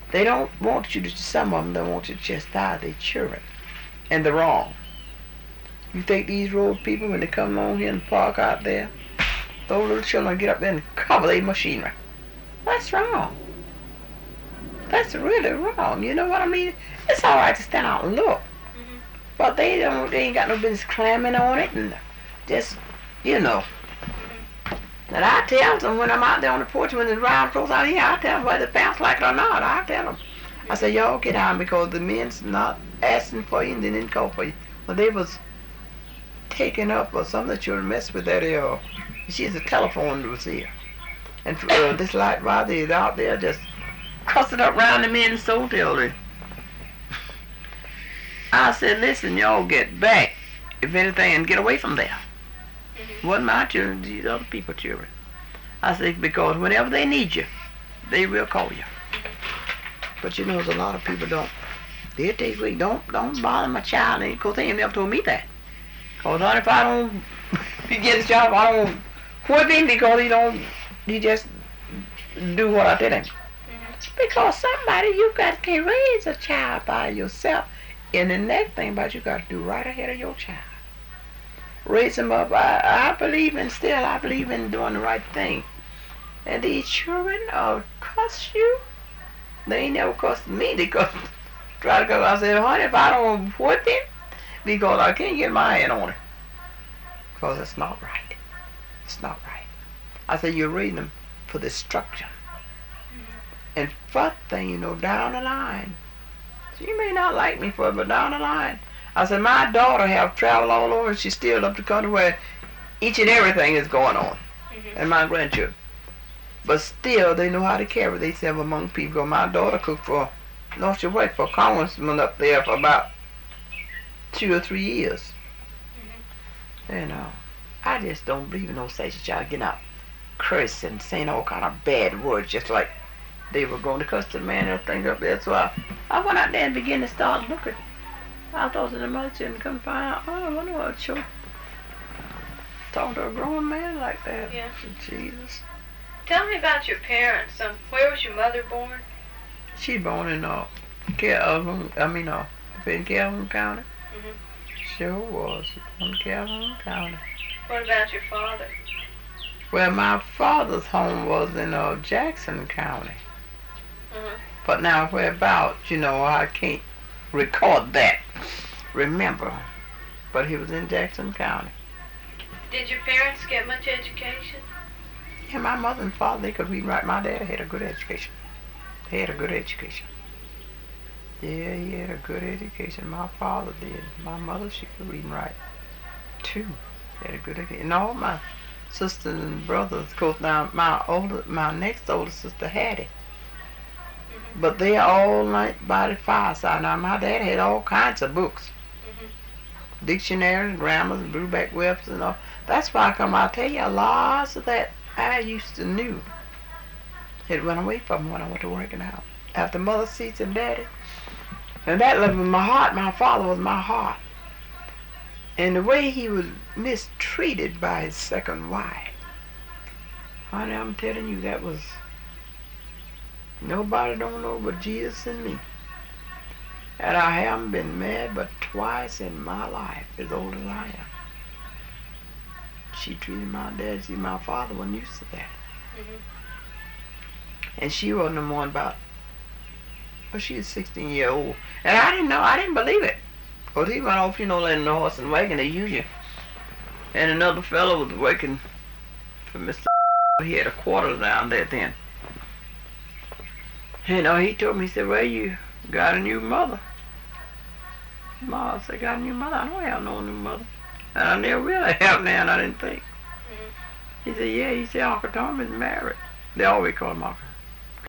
They don't want you to, some of them don't want you to chastise their children. And they're wrong. You think these road people, when they come along here and park out there, those little children get up there and cover their machinery. That's wrong. That's really wrong. You know what I mean? It's all right to stand out and look. But they ain't got no business clamming on it and just, you know. And I tell them when I'm out there on the porch, when the round close out here, I tell them whether the parents like it or not. I tell them. I say, y'all get down because the men's not asking for you and they didn't call for you. When they was taking up or some of the children messed with that, she's a telephone that was here. And this light rod is out there just cussing up around the men's soul children. I said, listen, y'all get back, if anything, and get away from there. Wasn't my children, these other people's children. I said, because whenever they need you, they will call you. But you know, there's a lot of people they'll take away, don't bother my child, because they ain't never told me that. Because if I don't get his job, I don't whip him because he just do what I tell him. Because somebody, can't raise a child by yourself. And the next thing about you got to do right ahead of your child. Raise them up. I believe in doing the right thing. And these children cuss you. They ain't never cussed me. They try to cuss. I said, honey, if I don't whip him, because I can't get my hand on it. Because it's not right. It's not right. I said, you're raising them for destruction. And first thing you know, down the line, you may not like me for it, but down the line, I said, my daughter have traveled all over, and she's still up the country where each and everything is going on, and my grandchildren. But still, they know how to carry themselves among people. My daughter cooked she worked for a congressman up there for about 2 or 3 years. You know, I just don't believe in no such child getting out cursing and saying all kind of bad words, just like they were going to cuss the man and things up there. So I went out there and began to start looking. I thought in the mother and couldn't find out. Oh, I wonder what show. Talking to a grown man like that. Yeah. Jesus. Tell me about your parents. Where was your mother born? She born in Calhoun County. Sure was in Calhoun County. What about your father? Well, my father's home was in Jackson County. But now whereabouts, I can't record that. Remember. But he was in Jackson County. Did your parents get much education? Yeah, my mother and father, they could read and write. My dad had a good education. He had a good education. Yeah, he had a good education. My father did. My mother, she could read and write, too. He had a good education. And all my sisters and brothers, of course, now my next older sister, Hattie. But they all like by the fireside. Now, my dad had all kinds of books. Dictionaries, grammars, Brubeck Webster and all. That's why I tell you, lots of that I used to knew. It went away from me when I went to working out. After mother ceased and daddy. And that left my heart. My father was my heart. And the way he was mistreated by his second wife. Honey, I'm telling you, that was... Nobody don't know but Jesus and me. And I haven't been mad but twice in my life, as old as I am. She treated my dad, my father wasn't used to that. And she wasn't the one about, she was 16 years old. And I didn't believe it. Because he went off, in the horse and wagon, they use you. And another fellow was working for Mr. He had a quarter down there then. He told me, he said, well, you got a new mother. Ma said, got a new mother? I don't have no new mother. And I never really have now, and I didn't think. He said, yeah, he said, Uncle Tom is married. They always call him Uncle.